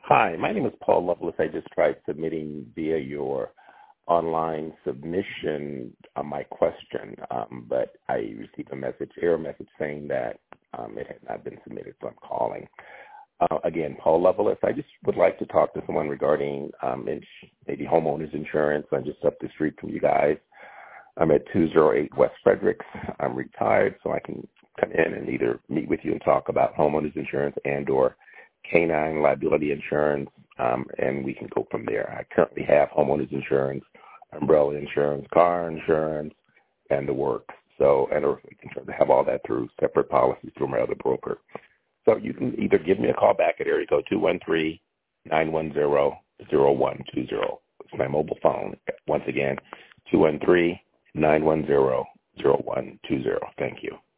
Hi, my name is Paul Lovelace. I just tried submitting via your online submission my question, but I received error message saying that it had not been submitted, so I'm calling. Again, Paul Lovelace. I just would like to talk to someone regarding maybe homeowners insurance. I'm just up the street from you guys. I'm at 208 West Fredericks. I'm retired, so I can come in and either meet with you and talk about homeowners insurance and or canine liability insurance, and we can go from there. I currently have homeowners insurance, umbrella insurance, car insurance, and the works. So, and we can try to have all that through separate policies through my other broker. So you can either give me a call back at area code 213-910-0120. It's my mobile phone. Once again, 213-910-0120. Thank you.